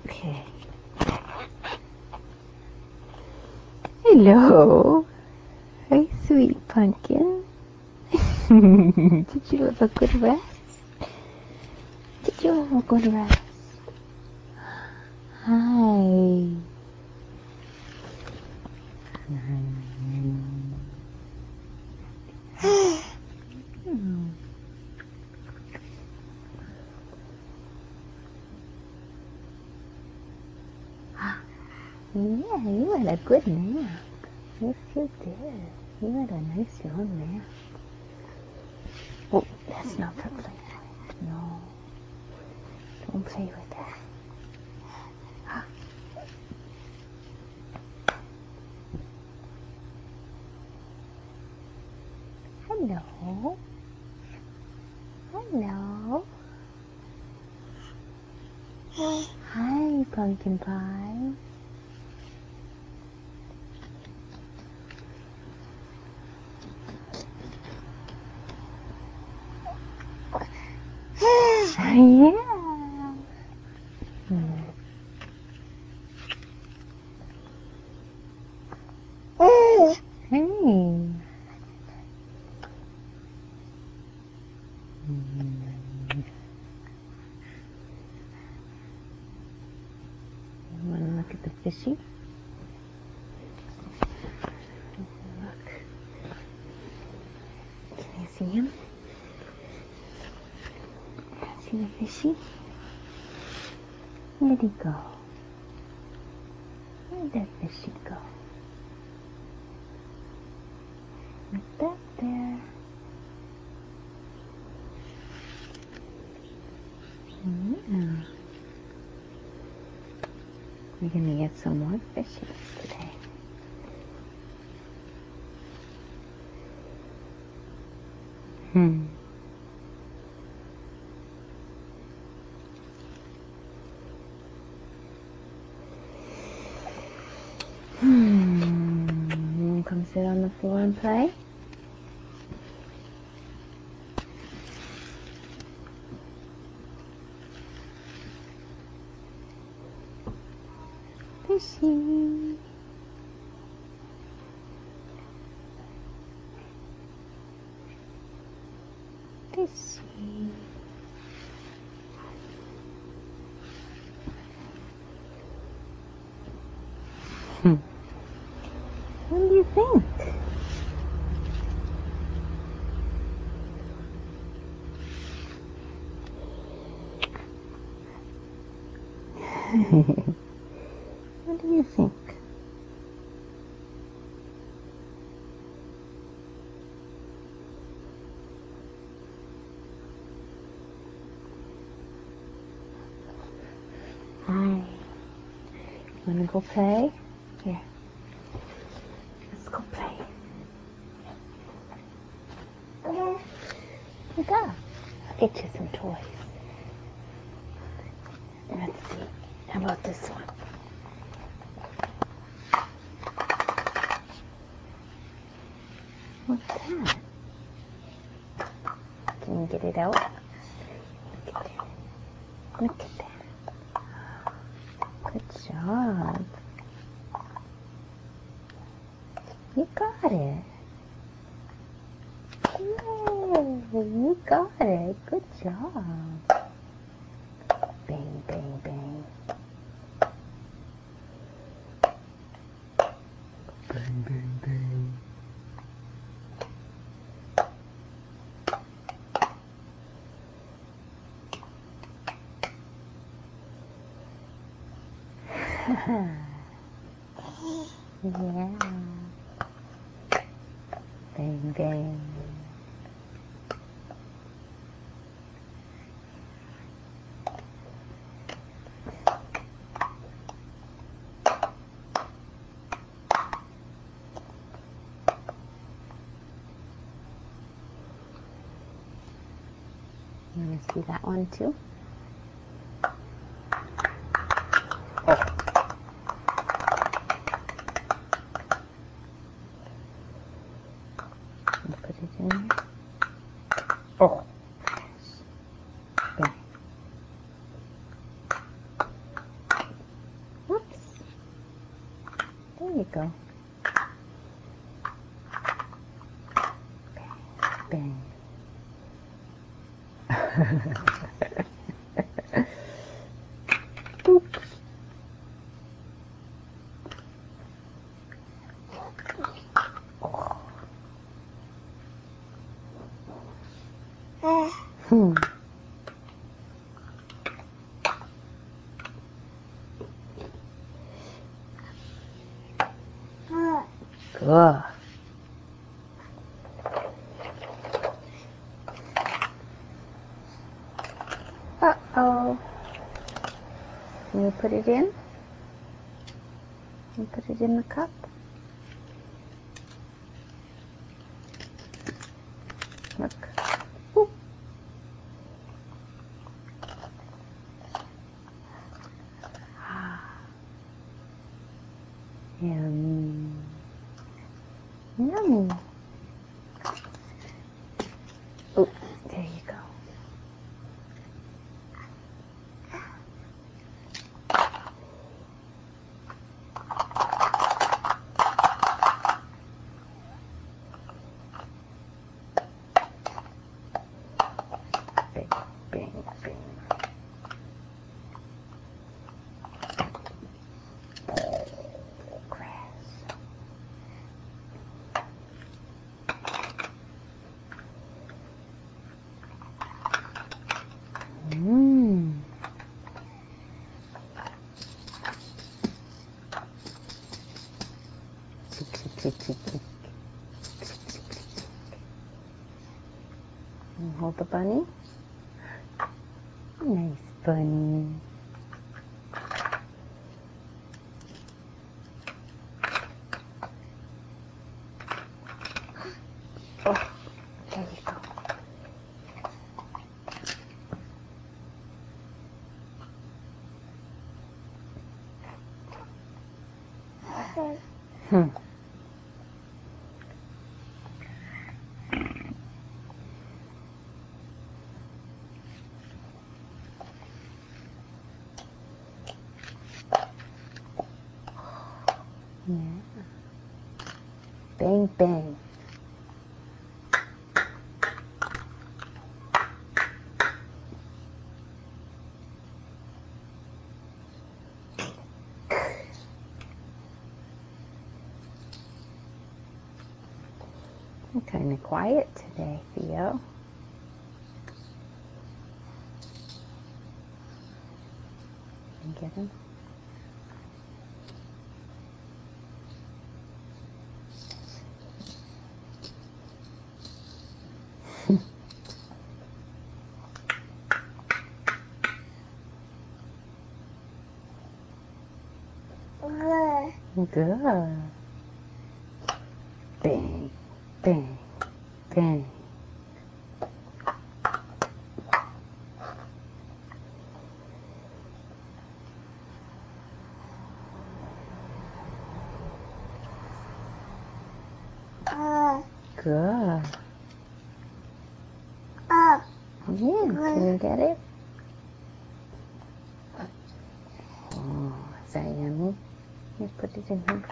Okay. Hello. Hi, sweet pumpkin. Did you have a good rest? Did you have a good rest? Hi. Yeah, you had a good nap. Yes, you did. You had a nice long nap. Oh, that's not for playing. No. Don't play with that. Hello. Hello. Hi, pumpkin pie. Yeah. Hey. You want to look at the fishy? Look. Can you see him? See the fishy? Where'd he go? Where'd that fishy go? He's back there. Yeah. We're going to get some more fishies today. Come sit on the floor and play? Fishy. Fishy. What do you think? What do you think? Hi. Wanna go play? Here. Let's go play. Look up. I'll get you some toys. Let's see. How about this one? What's that? Can you get it out? Look at that. Look at that. Good job. You got it. Yay, you got it. Good job. Bang, bang, bang. Bang, bang, bang. Yeah. Bang, bang. You want to see that one too? Oh. Put it in there. Oh. There. you go. Bang. Boop. Hmm. Good. Uh-oh. Can you put it in? Can you put it in the cup? Look. Boop. Yummy. Yummy. Oh, there you go. Bing, bing, bing. Grass. Mmm. Tick, tick, tick, tick, tick. Hold the bunny. Nice bunny. Oh, there you go. Hmm. Yeah. Bang, bang. I'm kind of quiet today, Theo. You get him? Good. Bang, bang, bang. Good. Yeah, can you get it? Oh, is that yummy? Let's put it in here.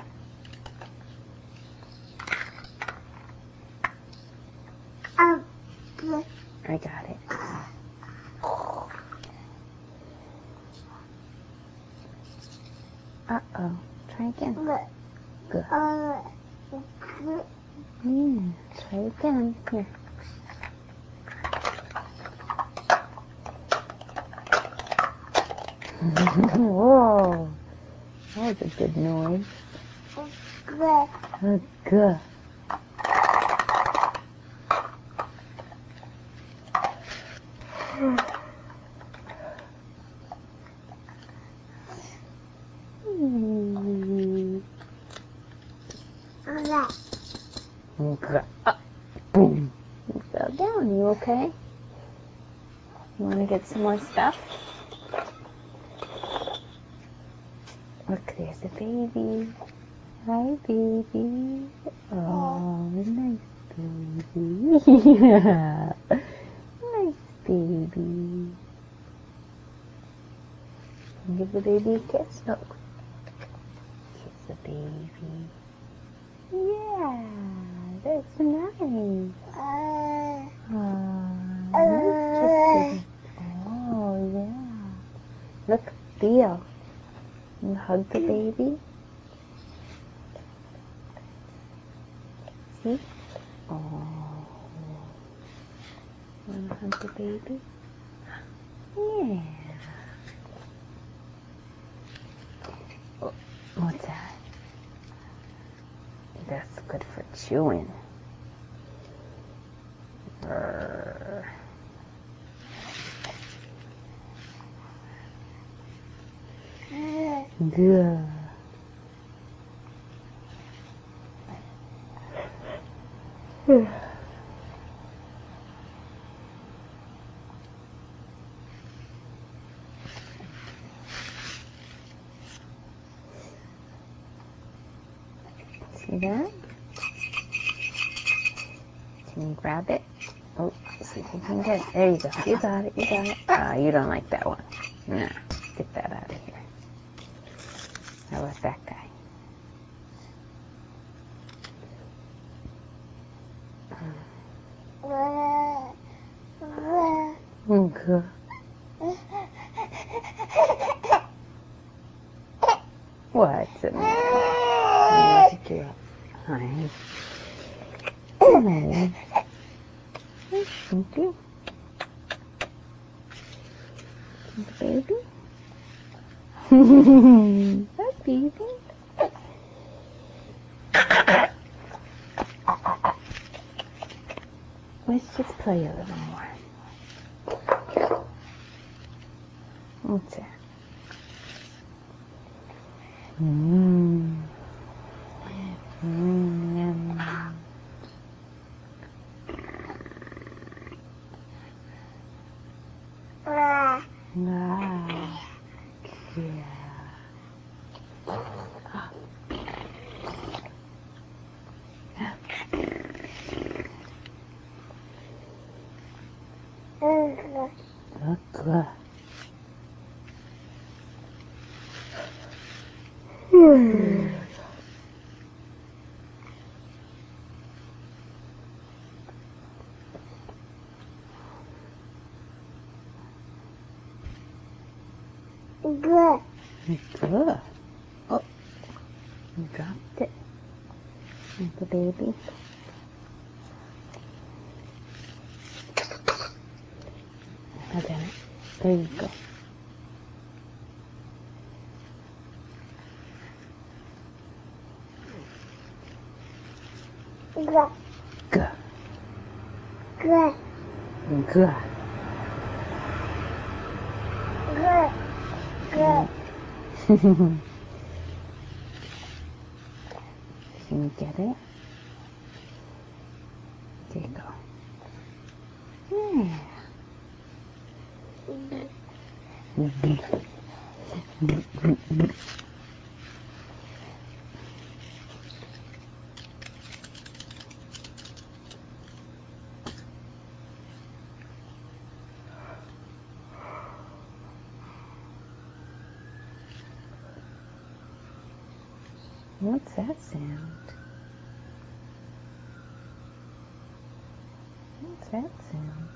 I got it. Uh-oh. Try again. Good. Yeah, try again. Here. Whoa. That was a good noise. Good. Boom. You fell down. You okay? You want to get some more stuff? Look, there's a baby. Hi, baby. Oh, nice baby. Yeah. Nice baby. Give the baby a kiss. Look. Kiss the baby. Yeah, that's nice. Nice kissing. Oh, yeah. Look, Theo. You hug the baby. See? Oh. Want to hug the baby? Yeah. Oh, what's that? That's good for chewing. Brr. Good. See that? Can you grab it? Oh, see if you can get it. There you go. You got it. You got it. You don't like that one. Nah, get that out of here. How about that guy? Okay. What's the matter? What's it up? Hi. Oh. Thank you. Baby? Hi, baby. Let's just play a little more. What's that? Good. Good. Good. Oh, you dropped it. Like a baby. I got it. There you go. Good. Good. Good. Good. Good. Good. Can you get it? There you go. Yeah. What's that sound? What's that sound?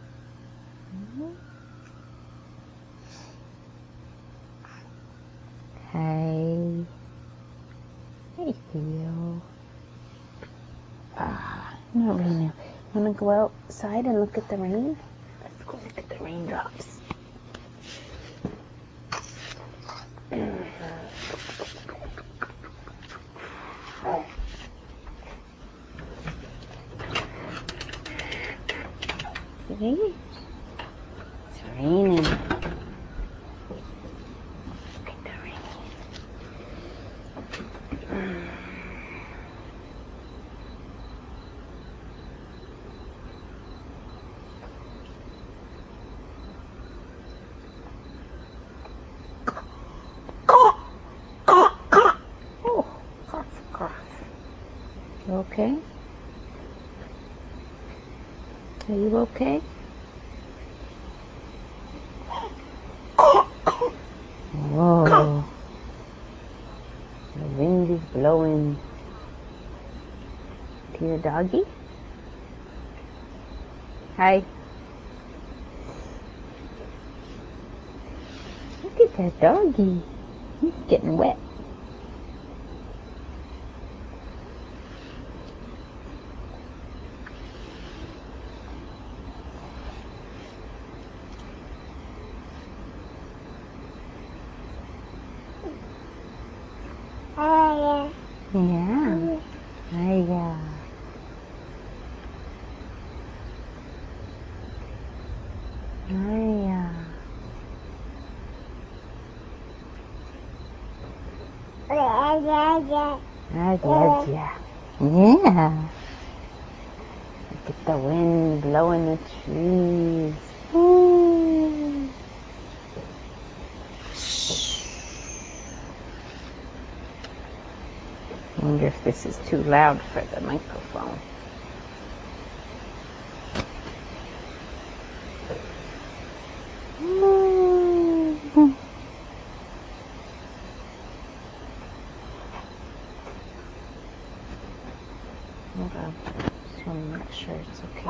Hey. Hey, Theo. Not right now. Wanna go outside and look at the rain? Let's go look at the raindrops. See? It's raining. Look at the rain. Oh, cough. You okay? Are you okay? Whoa. The wind is blowing to your doggy. Hi. Look at that doggy. He's getting wet. Yeah. Hiya. Hiya. Yeah. Look at the wind blowing the trees. Ooh. I wonder if this is too loud for the microphone. Hold on. Just want to make sure it's okay.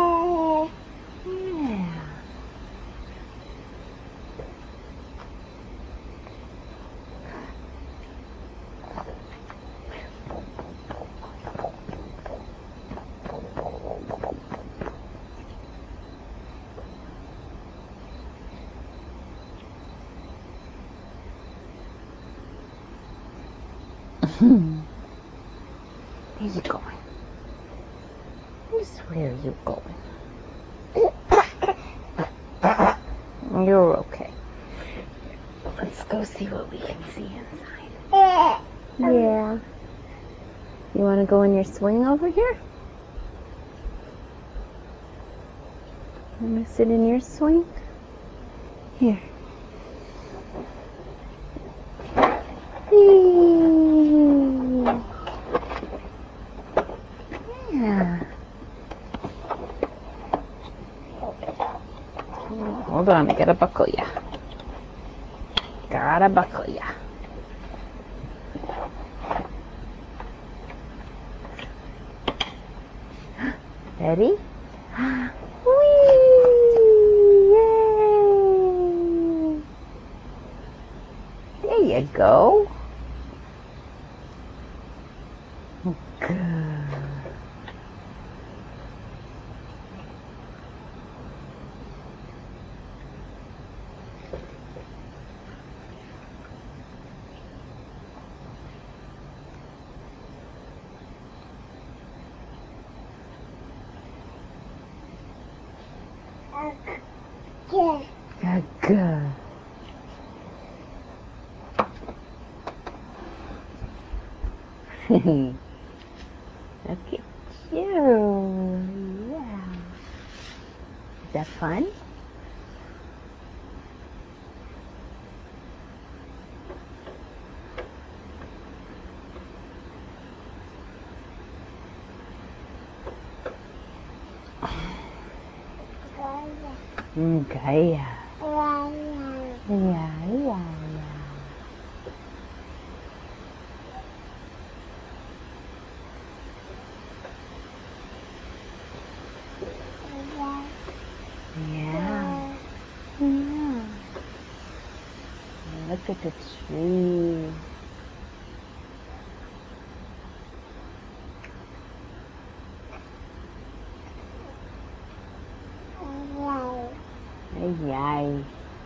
Yeah. Where are you going? Where are you going? You're okay. Let's go see what we can see inside. Yeah. You want to go in your swing over here? You want to sit in your swing? Here. Yeah. Hold on, I gotta buckle ya. Gotta buckle ya. Ready? Whee! Yay! There you go. Good. Good. Good. Look at you. Yeah. Is that fun? Gaya. Yeah, yeah. Yeah. Yeah. Look at the tree. Ay, ay.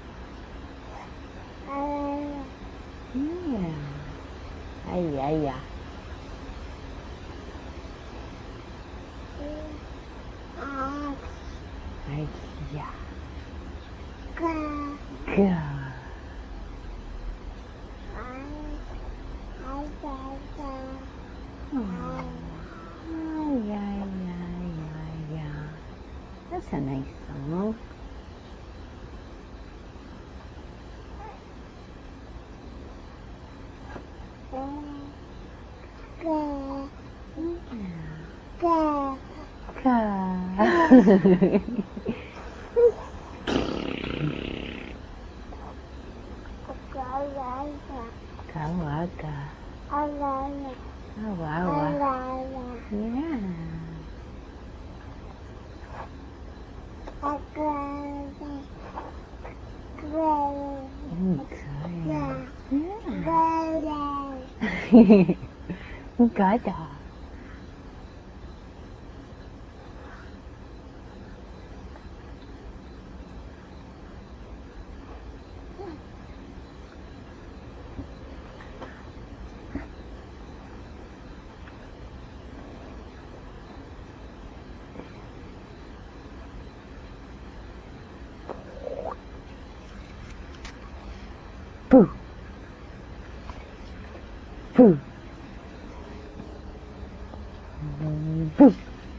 Yeah. Ay, ay, ay. Ay, yeah. Good. Yeah. That's a nice song. Kawaga. Oh, wow. Yeah. Good. Good. Boo. Boo. Boo.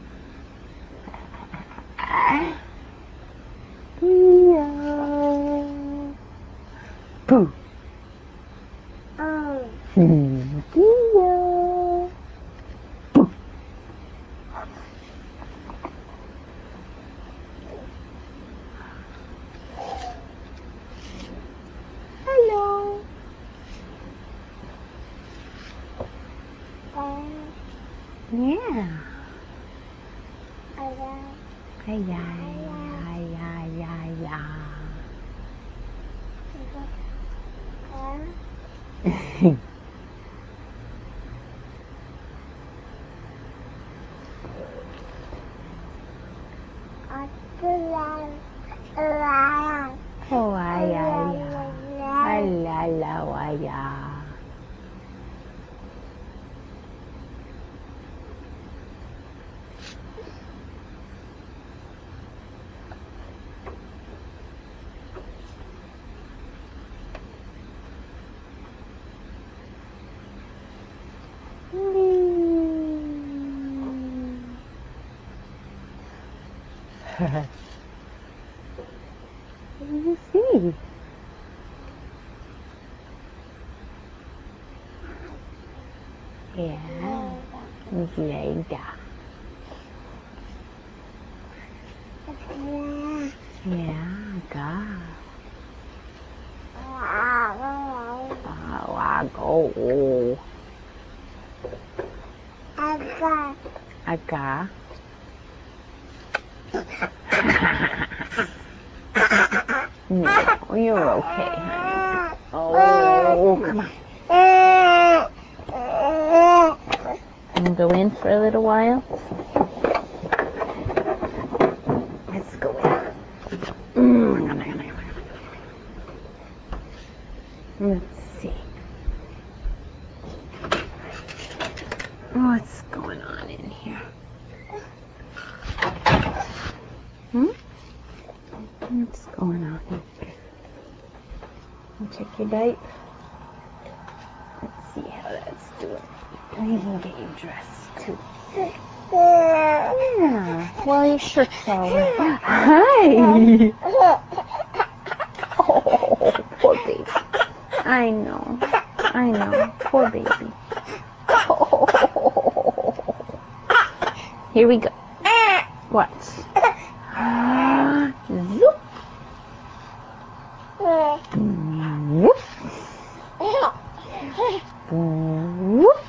Yeah. Boo. Yeah. Boo. Hello. Yeah. Hey, yeah. Oh, ay, ay, la, la, waya. What do you see? Yeah. Miss Leda. Yeah, God. Wago. Aga. No, you're okay, honey. Oh, come on. We'll go in for a little while. Let's go in. Let's see. What's going on in here? What's going on in here? I'll check your diaper. Let's see how that's doing. I can get you dressed too. Yeah. Well, your shirt's all right. Hi. Oh, poor baby. I know. Poor baby. Here we go. What? Zoop. Whoop. Whoop.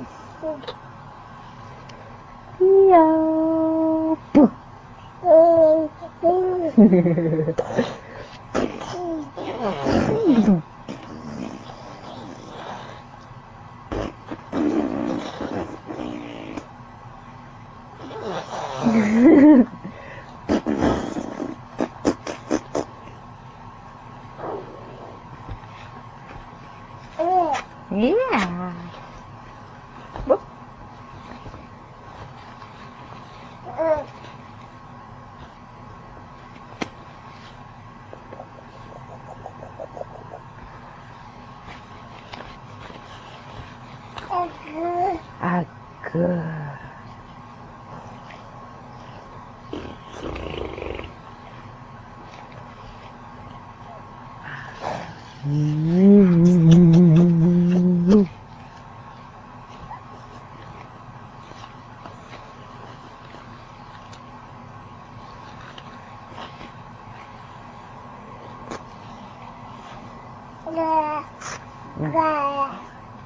Yo. Yeah. Whoop. Good.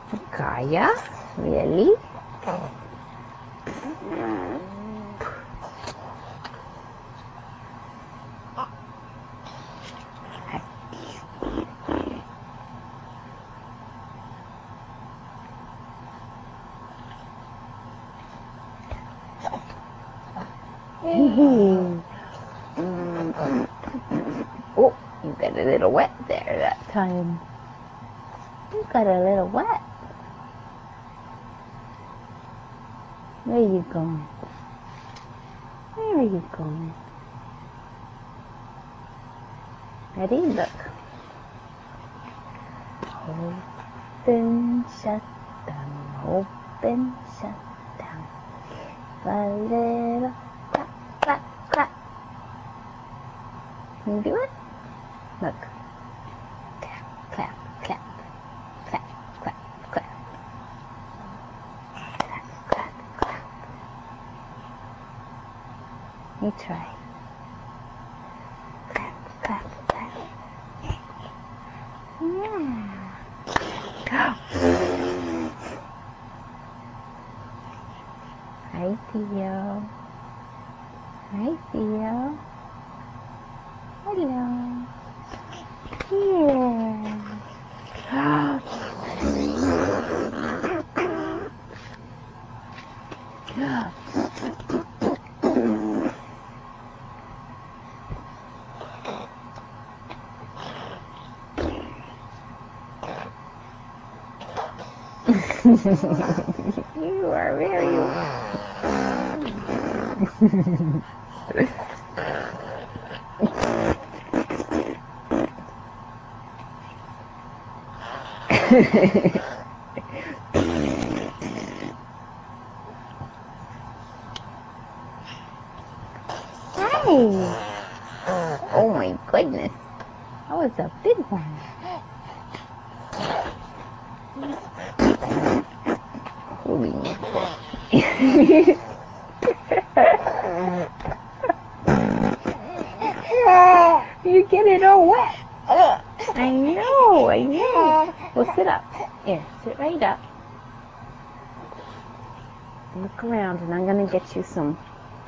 Gaia? Really? Oh, you got a little wet there that time. You got a little wet. Where are you going? Where are you going? Ready? Look. Open, shut down. Open, shut down. A little clap, clap, clap. Can you do it? Look. Clap, clap, clap. Clap, clap, clap. Clap, clap, clap. You try. Clap, clap, clap. Yeah. Hi, Theo. Hi, Theo. Hello. Yeah. You are very Hi. Oh my goodness. That was a big one. Holy You get it all wet. I know. Well, sit up. Here, sit right up. Look around, and I'm gonna get you some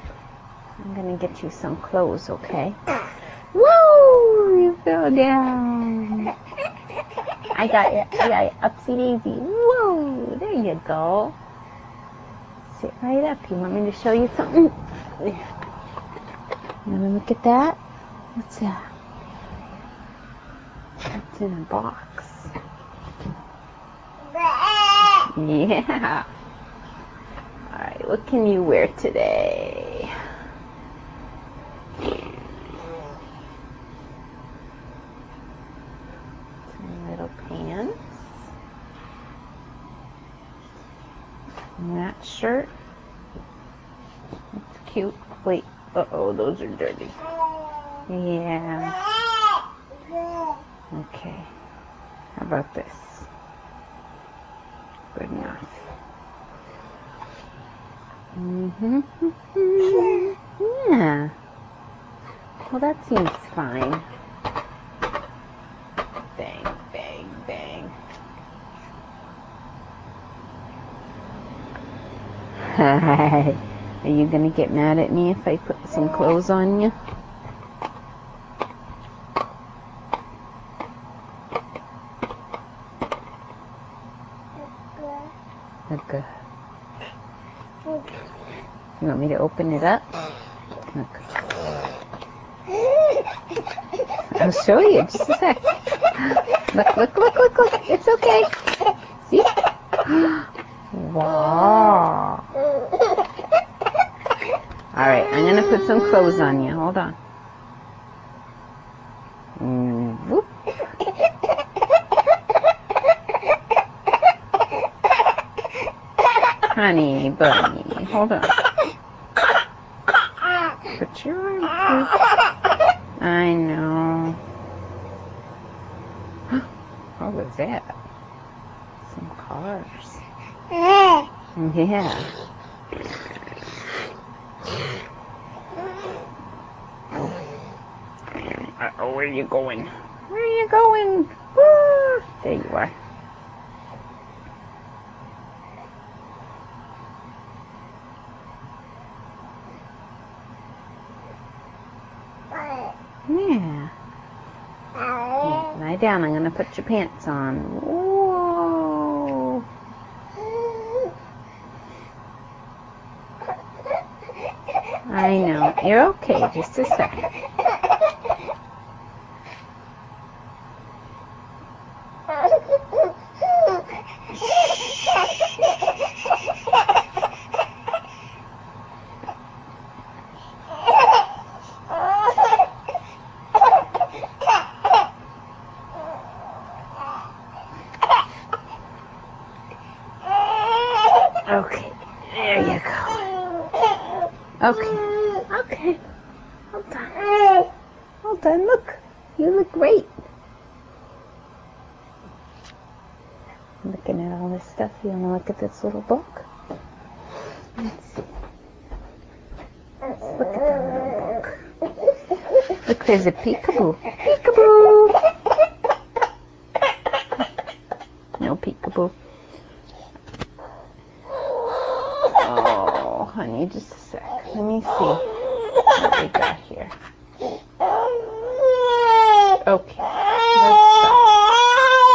clothes, okay? Whoa! You fell down. I got you. Upsy daisy. Whoa! There you go. Sit right up. You want me to show you something? You wanna look at that? What's that? It's in a box. Yeah. Alright, what can you wear today? Some little pants. And that shirt. It's cute. Wait. Uh-oh, those are dirty. Yeah. Okay. How about this? Good enough. Yeah. Well, that seems fine. Bang, bang, bang. Hi. Are you gonna get mad at me if I put some clothes on you? Look. You want me to open it up? Look. I'll show you. Just a sec. Look. It's okay. See? Wow. Alright, I'm going to put some clothes on you. Hold on. Whoop. Honey bunny. Hold on. Put your arm through. I know. What was that? Some cars. Yeah. Uh-oh, where are you going? Where are you going? Woo! There you are. down. I'm going to put your pants on. Whoa. I know. You're okay. Just a second. Okay, there you go. Okay. Hold on. Hold on, look. You look great. Looking at all this stuff. You want to look at this little book? Let's see. Let's look at the little book. Look, there's a peekaboo. Peekaboo! No peekaboo. Oh, honey, just a sec. Let me see what we got here. Okay.